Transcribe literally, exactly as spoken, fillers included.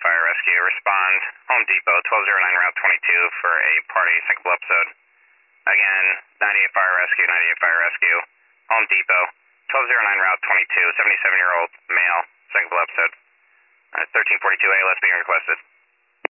Fire Rescue. Respond, Home Depot, twelve oh nine Route twenty-two for a party syncopal episode. Again, ninety-eight Fire Rescue, ninety-eight Fire Rescue. Home Depot, twelve oh nine Route twenty-two, seventy-seven-year-old male, syncopal episode. Uh, thirteen forty-two A L S being requested.